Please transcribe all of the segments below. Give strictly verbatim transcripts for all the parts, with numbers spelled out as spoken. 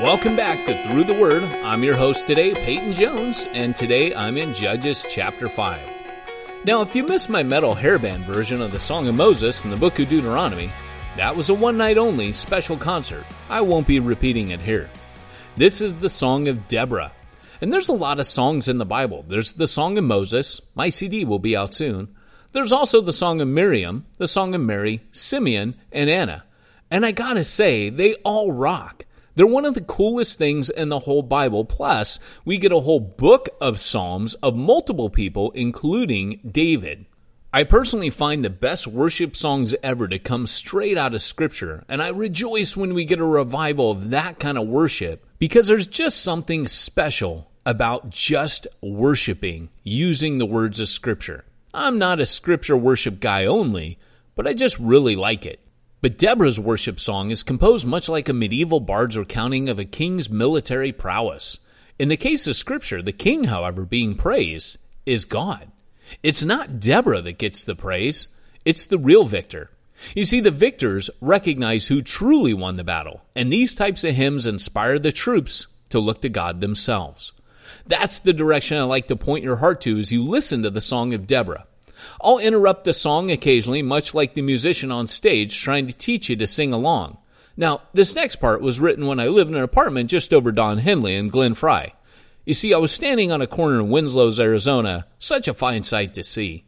Welcome back to Through the Word. I'm your host today, Peyton Jones, and today I'm in Judges chapter five. Now, if you missed my metal hairband version of the Song of Moses in the book of Deuteronomy, that was a one-night-only special concert. I won't be repeating it here. This is the Song of Deborah. And there's a lot of songs in the Bible. There's the Song of Moses. My C D will be out soon. There's also the Song of Miriam, the Song of Mary, Simeon, and Anna. And I gotta say, they all rock. They're one of the coolest things in the whole Bible. Plus, we get a whole book of Psalms of multiple people, including David. I personally find the best worship songs ever to come straight out of Scripture, and I rejoice when we get a revival of that kind of worship, because there's just something special about just worshiping using the words of Scripture. I'm not a Scripture worship guy only, but I just really like it. But Deborah's worship song is composed much like a medieval bard's recounting of a king's military prowess. In the case of Scripture, the king, however, being praised, is God. It's not Deborah that gets the praise, it's the real victor. You see, the victors recognize who truly won the battle, and these types of hymns inspire the troops to look to God themselves. That's the direction I like to point your heart to as you listen to the Song of Deborah. I'll interrupt the song occasionally, much like the musician on stage trying to teach you to sing along. Now, this next part was written when I lived in an apartment just over Don Henley in Glen Fry. You see, I was standing on a corner in Winslow, Arizona, such a fine sight to see.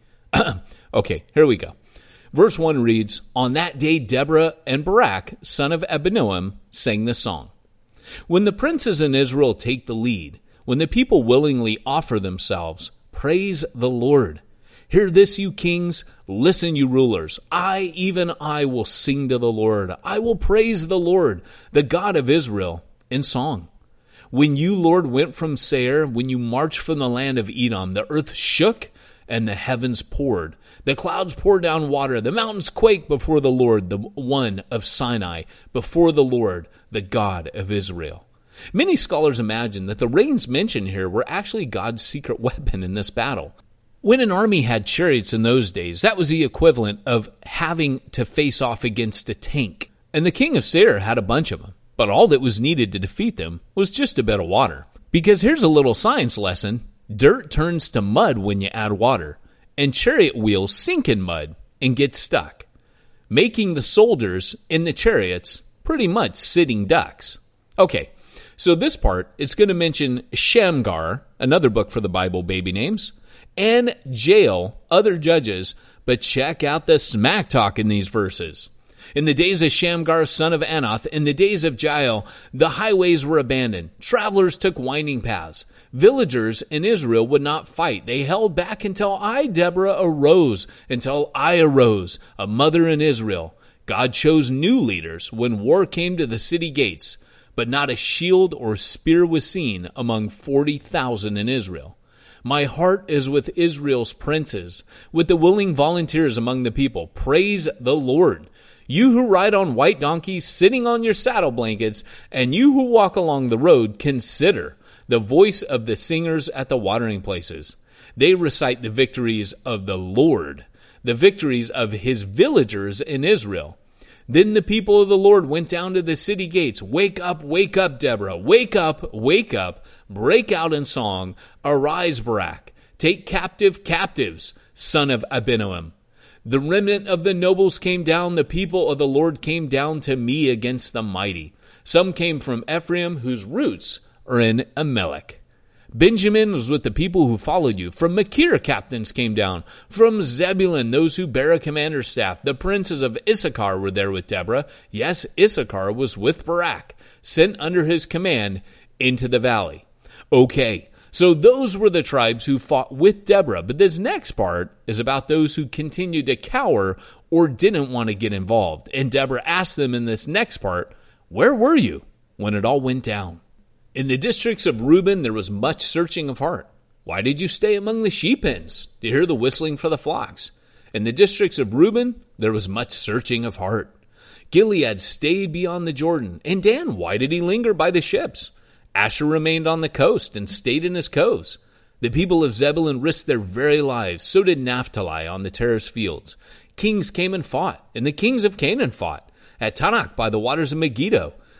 Okay, here we go. Verse one reads, "On that day Deborah and Barak, son of Abinoam, sang the song. When the princes in Israel take the lead, when the people willingly offer themselves, praise the Lord. Hear this, you kings. Listen, you rulers. I, even I, will sing to the Lord. I will praise the Lord, the God of Israel, in song. When you, Lord, went from Seir, when you marched from the land of Edom, the earth shook and the heavens poured. The clouds poured down water. The mountains quaked before the Lord, the one of Sinai, before the Lord, the God of Israel." Many scholars imagine that the rains mentioned here were actually God's secret weapon in this battle. When an army had chariots in those days, that was the equivalent of having to face off against a tank. And the king of Seir had a bunch of them. But all that was needed to defeat them was just a bit of water. Because here's a little science lesson. Dirt turns to mud when you add water. And chariot wheels sink in mud and get stuck, making the soldiers in the chariots pretty much sitting ducks. Okay, so this part is going to mention Shamgar, another book for the Bible baby names, and Jael, other judges, but check out the smack talk in these verses. In the days of Shamgar, son of Anath, in the days of Jael, the highways were abandoned. Travelers took winding paths. Villagers in Israel would not fight. They held back until I, Deborah, arose, until I arose, a mother in Israel. God chose new leaders when war came to the city gates, but not a shield or spear was seen among forty thousand in Israel. My heart is with Israel's princes, with the willing volunteers among the people. Praise the Lord. You who ride on white donkeys, sitting on your saddle blankets, and you who walk along the road, consider the voice of the singers at the watering places. They recite the victories of the Lord, the victories of his villagers in Israel. Then the people of the Lord went down to the city gates. Wake up, wake up, Deborah. Wake up, wake up. Break out in song. Arise, Barak. Take captive captives, son of Abinoam. The remnant of the nobles came down. The people of the Lord came down to me against the mighty. Some came from Ephraim, whose roots are in Amalek. Benjamin was with the people who followed you. From Machir, captains came down. From Zebulun, those who bear a commander's staff. The princes of Issachar were there with Deborah. Yes, Issachar was with Barak, sent under his command into the valley. Okay, so those were the tribes who fought with Deborah. But this next part is about those who continued to cower or didn't want to get involved. And Deborah asked them in this next part, "Where were you when it all went down?" In the districts of Reuben, there was much searching of heart. Why did you stay among the sheep pens to hear the whistling for the flocks? In the districts of Reuben, there was much searching of heart. Gilead stayed beyond the Jordan. And Dan, why did he linger by the ships? Asher remained on the coast and stayed in his coves. The people of Zebulun risked their very lives. So did Naphtali on the terrace fields. Kings came and fought, and the kings of Canaan fought. At Tanakh by the waters of Megiddo.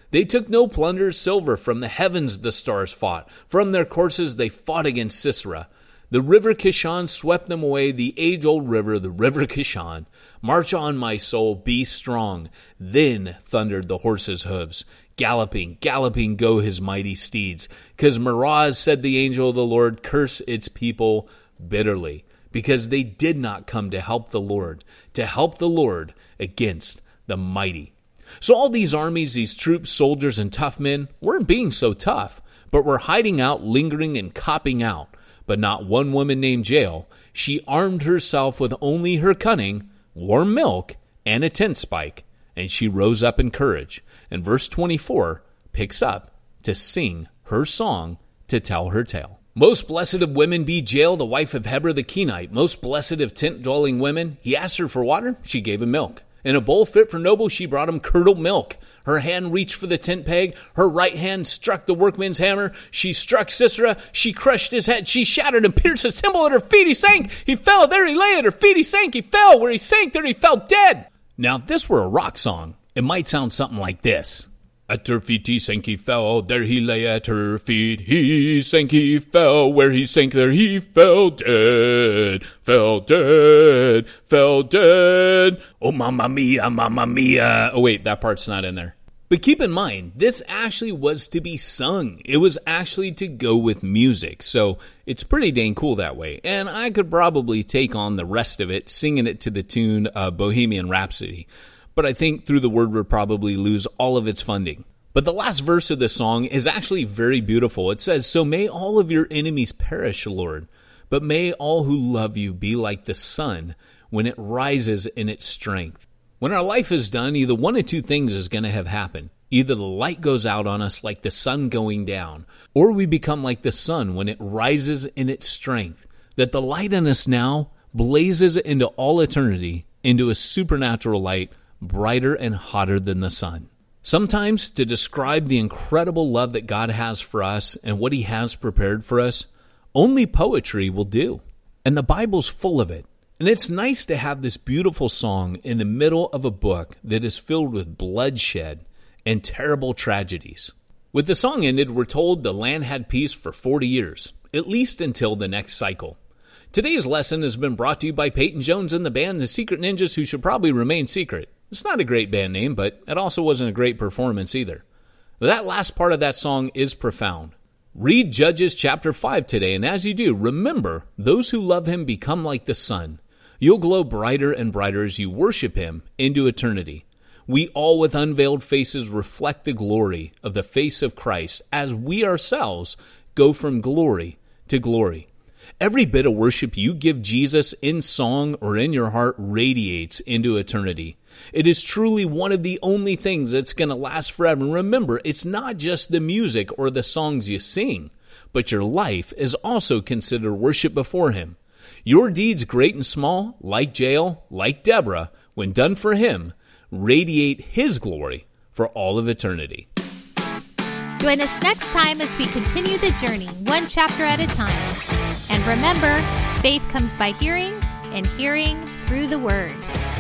They took no plunder, silver. From the heavens the stars fought. From their courses they fought against Sisera. The river Kishon swept them away, the age-old river, the river Kishon. March on, my soul, be strong. Then thundered the horses' hooves. Galloping, galloping go his mighty steeds. 'Cause Meroz, said the angel of the Lord, curse its people bitterly, because they did not come to help the Lord, to help the Lord against the mighty. So all these armies, these troops, soldiers, and tough men weren't being so tough, but were hiding out, lingering, and copping out. But not one woman named Jael. She armed herself with only her cunning, warm milk, and a tent spike, and she rose up in courage. And verse twenty-four picks up to sing her song, to tell her tale. Most blessed of women be Jael, the wife of Heber the Kenite. Most blessed of tent-dwelling women. He asked her for water, she gave him milk. In a bowl fit for noble, she brought him curdled milk. Her hand reached for the tent peg. Her right hand struck the workman's hammer. She struck Sisera. She crushed his head. She shattered and pierced his cymbal. At her feet he sank. He fell. There he lay. At her feet he sank. He fell. Where he sank, there he fell dead. Now, if this were a rock song, it might sound something like this. At her feet he sank, he fell, there he lay at her feet. He sank, he fell, where he sank, there he fell dead, fell dead, fell dead. Oh, mamma mia, mamma mia. Oh, wait, that part's not in there. But keep in mind, this actually was to be sung. It was actually to go with music. So it's pretty dang cool that way. And I could probably take on the rest of it, singing it to the tune of Bohemian Rhapsody. But I think Through the Word would probably lose all of its funding. But the last verse of the song is actually very beautiful. It says, so may all of your enemies perish, Lord, but may all who love you be like the sun when it rises in its strength. When our life is done, either one of two things is going to have happened. Either the light goes out on us like the sun going down, or we become like the sun when it rises in its strength, that the light in us now blazes into all eternity, into a supernatural light, brighter and hotter than the sun. Sometimes, to describe the incredible love that God has for us and what he has prepared for us, only poetry will do. And the Bible's full of it. And it's nice to have this beautiful song in the middle of a book that is filled with bloodshed and terrible tragedies. With the song ended, we're told the land had peace for forty years, at least until the next cycle. Today's lesson has been brought to you by Peyton Jones and the band The Secret Ninjas, who should probably remain secret. It's not a great band name, but it also wasn't a great performance either. That last part of that song is profound. Read Judges chapter five today, and as you do, remember, those who love him become like the sun. You'll glow brighter and brighter as you worship him into eternity. We all with unveiled faces reflect the glory of the face of Christ as we ourselves go from glory to glory. Every bit of worship you give Jesus in song or in your heart radiates into eternity. It is truly one of the only things that's going to last forever. And remember, it's not just the music or the songs you sing, but your life is also considered worship before him. Your deeds, great and small, like Jael, like Deborah, when done for him, radiate his glory for all of eternity. Join us next time as we continue the journey, one chapter at a time. And remember, faith comes by hearing, and hearing through the Word.